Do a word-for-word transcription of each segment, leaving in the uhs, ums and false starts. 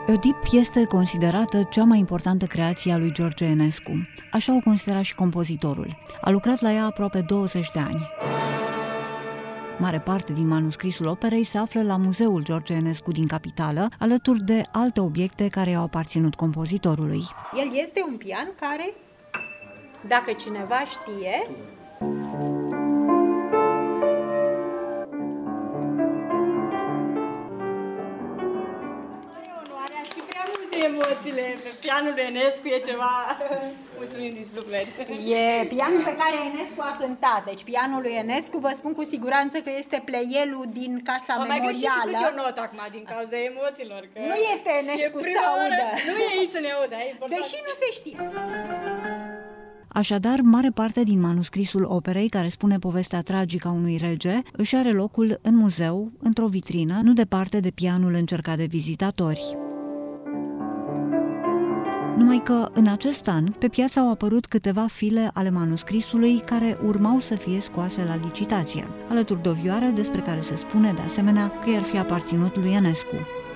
Oedip este considerată cea mai importantă creație a lui George Enescu. Așa o considera și compozitorul. A lucrat la ea aproape douăzeci de ani. Mare parte din manuscrisul operei se află la Muzeul George Enescu din capitală, alături de alte obiecte care i-au aparținut compozitorului. El este un pian care, dacă cineva știe, emoțiile pe pianul lui Enescu e ceva, mulțumim din suflet. E pianul pe care Enescu a cântat, deci pianul lui Enescu, vă spun cu siguranță că este pleielul din Casa Am Memorială. Am mai eu notă acum din cauza emoțiilor. Că nu este Enescu să audă. Nu e aici să ne audă, e important. Deși nu se știe. Așadar, mare parte din manuscrisul operei, care spune povestea tragică a unui rege, își are locul în muzeu, într-o vitrină, nu departe de pianul încercat de vizitatori. Numai că, în acest an, pe piață au apărut câteva file ale manuscrisului care urmau să fie scoase la licitație, alături de o vioară despre care se spune, de asemenea, că i-ar fi aparținut lui Enescu.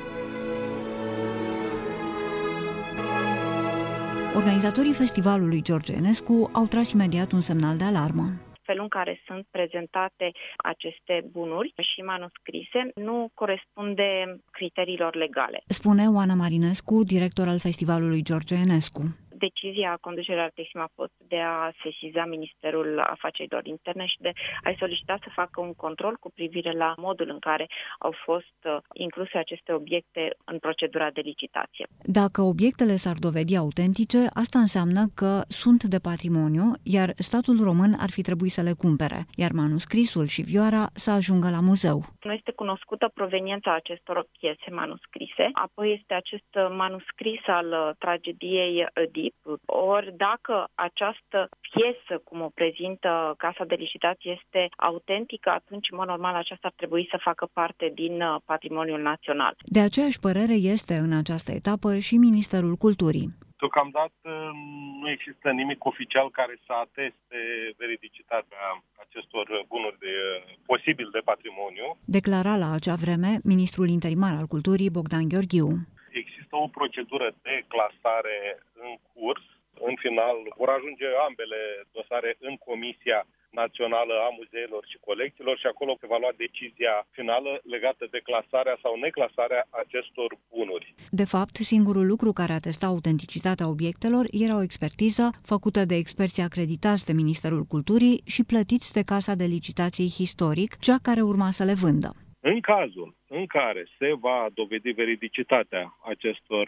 Organizatorii festivalului George Enescu au tras imediat un semnal de alarmă. Felul în care sunt prezentate aceste bunuri și manuscrise nu corespunde criteriilor legale. Spune Oana Marinescu, director al festivalului George Enescu. Decizia conducerii Artexim a fost de a sesiza Ministerul Afacerilor Interne și de a-i solicita să facă un control cu privire la modul în care au fost incluse aceste obiecte în procedura de licitație. Dacă obiectele s-ar dovedi autentice, asta înseamnă că sunt de patrimoniu, iar statul român ar fi trebuit să le cumpere, iar manuscrisul și vioara să ajungă la muzeu. Nu este cunoscută proveniența acestor piese manuscrise, apoi este acest manuscris al tragediei Oedip. Ori dacă această piesă, cum o prezintă Casa de Licitație, este autentică, atunci, în mod normal, aceasta ar trebui să facă parte din patrimoniul național. De aceeași părere este în această etapă și Ministerul Culturii. Deocamdată nu există nimic oficial care să ateste veridicitatea acestor bunuri de, posibil de patrimoniu. Declara la acea vreme ministrul interimar al Culturii, Bogdan Gheorghiu. Există o procedură de clasare în curs. În final vor ajunge ambele dosare în Comisia Națională a Muzeelor și Colecțiilor și acolo se va lua decizia finală legată de clasarea sau neclasarea acestor bunuri. De fapt, singurul lucru care atesta autenticitatea obiectelor era o expertiză făcută de experți acreditați de Ministerul Culturii și plătiți de Casa de Licitații Historic, cea care urma să le vândă. În cazul în care se va dovedi veridicitatea acestor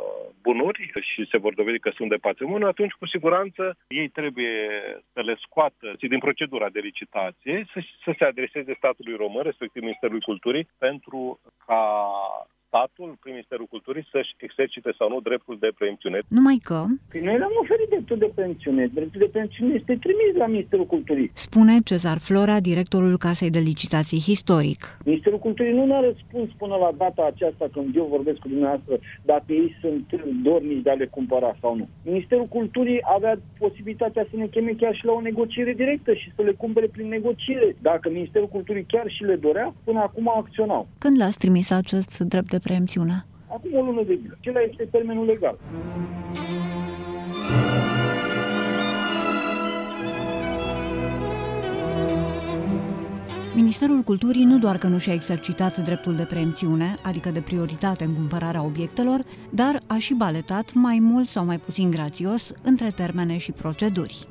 bunuri și se vor dovedi că sunt de patrimoniu, atunci cu siguranță ei trebuie să le scoată din procedura de licitație, să, să se adreseze statului român, respectiv Ministerului Culturii, pentru ca statul, prin Ministerul Culturii, să-și exercite sau nu dreptul de preemțiune. Numai că... Păi noi le-am oferit dreptul de preemțiune. Dreptul de preemțiune este trimis la Ministerul Culturii. Spune Cezar Flora, directorul Casei de Licitații Historic. Ministerul Culturii nu ne-a răspuns până la data aceasta, când eu vorbesc cu dumneavoastră, dacă ei sunt dornici de a le cumpăra sau nu. Ministerul Culturii avea posibilitatea să ne cheme chiar și la o negociere directă și să le cumpere prin negociere. Dacă Ministerul Culturii chiar și le dorea, până acum acționau. Când l-ați trimis acest drept de preemțiune? Acum o lună de zile. Acela este termenul legal. Ministerul Culturii nu doar că nu și-a exercitat dreptul de preemțiune, adică de prioritate în cumpărarea obiectelor, dar a și baletat mai mult sau mai puțin grațios între termene și proceduri.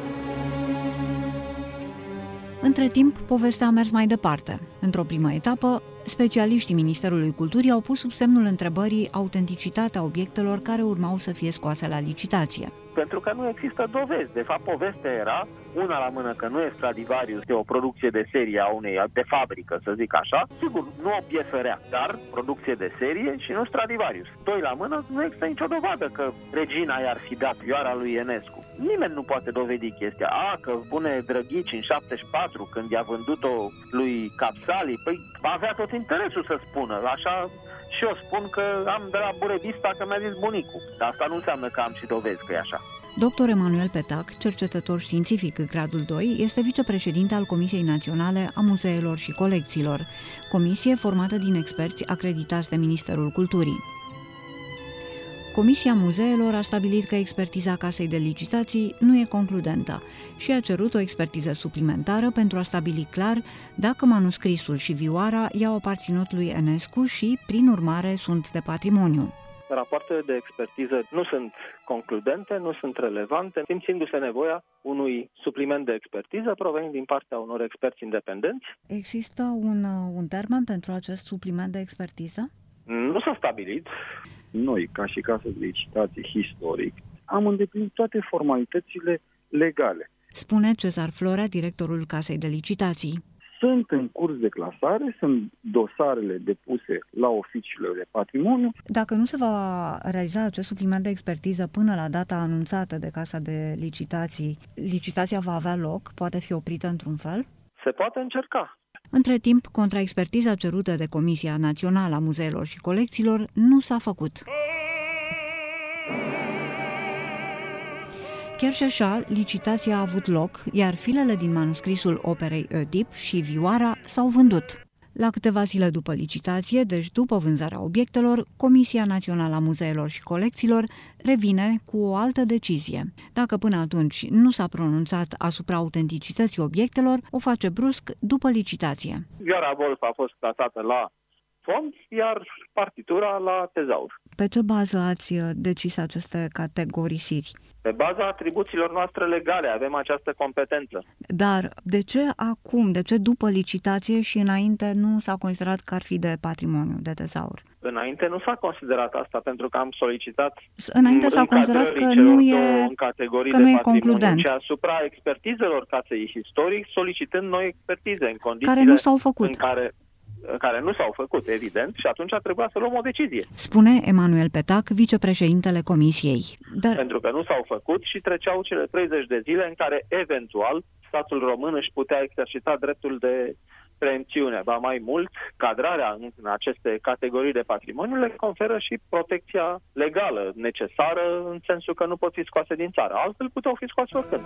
Între timp, povestea a mers mai departe. Într-o primă etapă, specialiștii Ministerului Culturii au pus sub semnul întrebării autenticitatea obiectelor care urmau să fie scoase la licitație. Pentru că nu există dovezi. De fapt, povestea era, una la mână, că nu e Stradivarius, e o producție de serie a unei, de fabrică, să zic așa. Sigur, nu o piesă rea, dar producție de serie și nu Stradivarius. Doi la mână, nu există nicio dovadă că regina i-ar fi dat vioara lui Enescu. Nimeni nu poate dovedi chestia. A, că pune Drăghici în șaptezeci și patru, când i-a vândut-o lui Capsali, păi avea tot interesul să spună, așa. Și eu spun că am de la Burebista că mi-a zis bunicul. Dar asta nu înseamnă că am și dovezi că e așa. doctor Emanuel Petac, cercetător științific gradul doi, este vicepreședinte al Comisiei Naționale a Muzeelor și Colecțiilor, comisie formată din experți acreditați de Ministerul Culturii. Comisia Muzeelor a stabilit că expertiza Casei de Licitații nu e concludentă și a cerut o expertiză suplimentară pentru a stabili clar dacă manuscrisul și vioara i-au aparținut lui Enescu și, prin urmare, sunt de patrimoniu. Rapoartele de expertiză nu sunt concludente, nu sunt relevante, simțindu-se nevoia unui supliment de expertiză provenind din partea unor experți independenți. Există un, un termen pentru acest supliment de expertiză? Nu s-a stabilit. Noi, ca și casă de licitații historic, am îndeplinit toate formalitățile legale. Spune Cezar Florea, directorul Casei de Licitații. Sunt în curs de clasare, sunt dosarele depuse la oficiile de patrimoniu. Dacă nu se va realiza acest supliment de expertiză până la data anunțată de Casa de Licitații, licitația va avea loc? Poate fi oprită într-un fel? Se poate încerca. Între timp, contraexpertiza cerută de Comisia Națională a Muzeelor și Colecțiilor nu s-a făcut. Chiar și așa, licitația a avut loc, iar filele din manuscrisul operei Oedip și vioara s-au vândut. La câteva zile după licitație, deci după vânzarea obiectelor, Comisia Națională a Muzeelor și Colecțiilor revine cu o altă decizie. Dacă până atunci nu s-a pronunțat asupra autenticității obiectelor, o face brusc după licitație. Vioara Wolf a fost clasată la fond, iar partitura la tezaur. Pe ce bază ați decis aceste categorisiri? Pe baza atribuțiilor noastre legale avem această competență. Dar de ce acum, de ce după licitație și înainte nu s-a considerat că ar fi de patrimoniu, de tezaur? Înainte nu s-a considerat asta pentru că am solicitat Înainte s-a considerat că nu e, în categorii că nu de e patrimoniu, concludent. ci asupra expertizelor casei istoric, solicitând noi expertize în condițiile Care nu s-au făcut. în care care nu s-au făcut, evident, și atunci a trebuit să luăm o decizie. Spune Emanuel Petac, vicepreședintele Comisiei. Dar... Pentru că nu s-au făcut și treceau cele treizeci de zile în care, eventual, statul român își putea exercita dreptul de preemțiune. Ba mai mult, cadrarea în aceste categorii de patrimoniu le conferă și protecția legală necesară, în sensul că nu pot fi scoase din țară. Altfel puteau fi scoase oricând.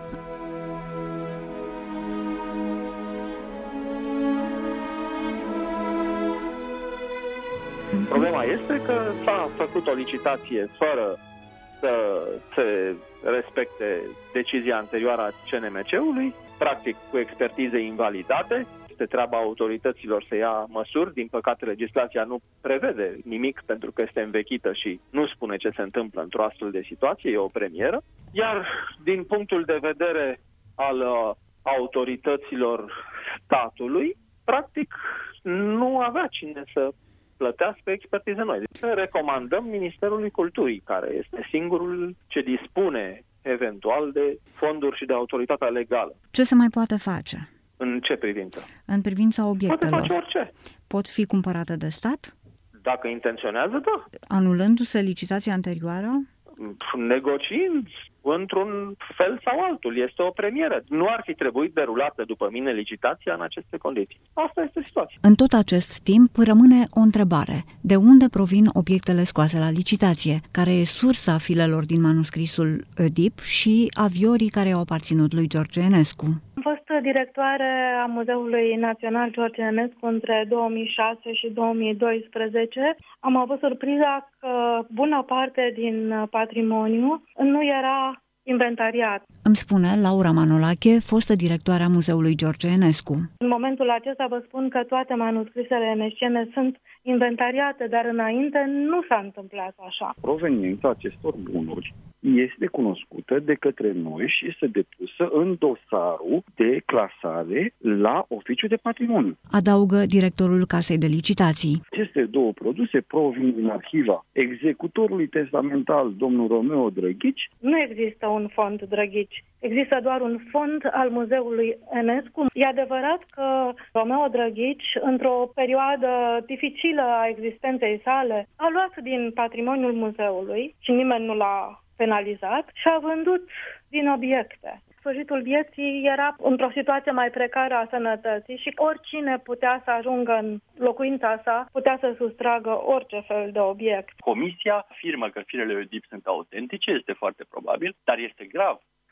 Problema este că s-a făcut o licitație fără să se respecte decizia anterioară a C N M C-ului, practic cu expertize invalidate. Este treaba autorităților să ia măsuri. Din păcate, legislația nu prevede nimic pentru că este învechită și nu spune ce se întâmplă într-o astfel de situație, e o premieră. Iar din punctul de vedere al uh, autorităților statului, practic nu avea cine să plătească expertize noi. Deci recomandăm Ministerului Culturii, care este singurul ce dispune eventual de fonduri și de autoritatea legală. Ce se mai poate face? În ce privință? În privința obiectelor. Poate face orice. Pot fi cumpărate de stat? Dacă intenționează, da. Anulându-se licitația anterioară? Negociind într-un fel sau altul. Este o premieră. Nu ar fi trebuit derulată, după mine, licitația în aceste condiții. Asta este situația. În tot acest timp rămâne o întrebare. De unde provin obiectele scoase la licitație? Care e sursa filelor din manuscrisul Oedip și a viorii care au aparținut lui George Enescu? Am fost directoare a Muzeului Național George Enescu între două mii șase și două mii doisprezece. Am avut surpriza că bună parte din patrimoniu nu era inventariat. Îmi spune Laura Manolache, fostă directoare a Muzeului George Enescu. În momentul acesta vă spun că toate manuscrisele enescene sunt inventariate, dar înainte nu s-a întâmplat așa. Proveniența acestor bunuri este cunoscută de către noi și este depusă în dosarul de clasare la Oficiul de Patrimoniu. Adaugă directorul Casei de Licitații. Aceste două produse provin din arhiva executorului testamental, domnul Romeo Drăghici. Nu există un fond Drăghici. Există doar un fond al Muzeului Enescu. E adevărat că Romeo Drăghici, într-o perioadă dificilă a existenței sale, a luat din patrimoniul muzeului și nimeni nu l-a penalizat și a vândut din obiecte. Sfârșitul vieții era într-o situație mai precară a sănătății și oricine putea să ajungă în locuința sa, putea să sustragă orice fel de obiect. Comisia afirmă că firele Oedip sunt autentice, este foarte probabil, dar este grav că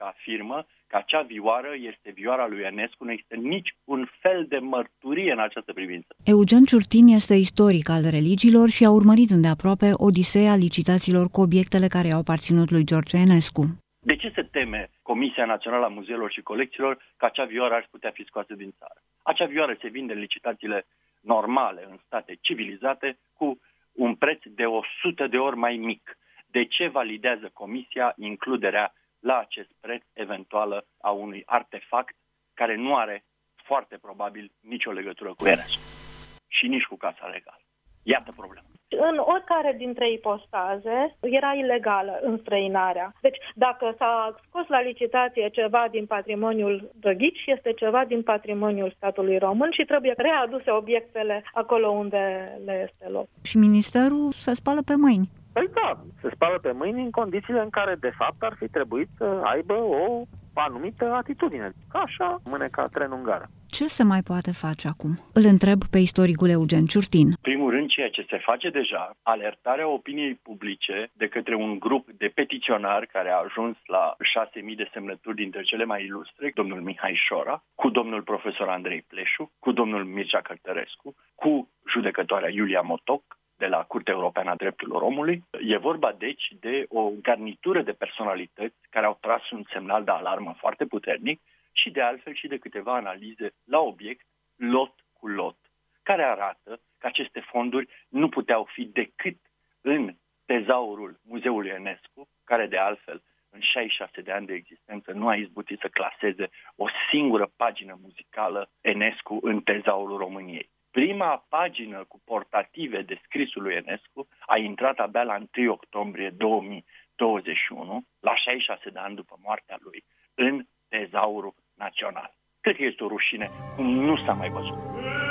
afirmă că acea vioară este vioara lui Enescu, nu există nici un fel de mărturie în această privință. Eugen Ciurtin este istoric al religiilor și a urmărit îndeaproape odiseea licitațiilor cu obiectele care au aparținut lui George Enescu. De ce se teme Comisia Națională a Muzeelor și Colecțiilor că acea vioară ar putea fi scoasă din țară? Acea vioară se vinde în licitațiile normale, în state civilizate, cu un preț de o sută de ori mai mic. De ce validează Comisia includerea la acest preț eventuală a unui artefact care nu are, foarte probabil, nicio legătură cu Enescu și nici cu Casa Regală? Iată problema. În oricare dintre ipostaze era ilegală înstrăinarea. Deci dacă s-a scos la licitație ceva din patrimoniul Drăghici, este ceva din patrimoniul statului român și trebuie readuse obiectele acolo unde le este loc. Și ministerul se spală pe mâini. Păi da, se spală pe mâini în condițiile în care, de fapt, ar fi trebuit să aibă o anumită atitudine. Așa, mâneca tren în gară. Ce se mai poate face acum? Îl întreb pe istoricul Eugen Ciurtin. Primul rând, ceea ce se face deja, alertarea opiniei publice de către un grup de petiționari care a ajuns la șase mii de semnături dintre cele mai ilustre, domnul Mihai Șora, cu domnul profesor Andrei Pleșu, cu domnul Mircea Cărtărescu, cu judecătoarea Iulia Motoc, de la Curtea Europeană a Drepturilor Omului. E vorba, deci, de o garnitură de personalități care au tras un semnal de alarmă foarte puternic și, de altfel, și de câteva analize la obiect, lot cu lot, care arată că aceste fonduri nu puteau fi decât în tezaurul Muzeului Enescu, care, de altfel, în șaizeci și șase de ani de existență, nu a izbutit să claseze o singură pagină muzicală Enescu în tezaurul României. Prima pagină cu portative de scrisul lui Enescu a intrat abia la întâi octombrie două mii douăzeci și unu, la șaizeci și șase de ani după moartea lui, în tezaurul național. Cred că este o rușine cum nu s-a mai văzut.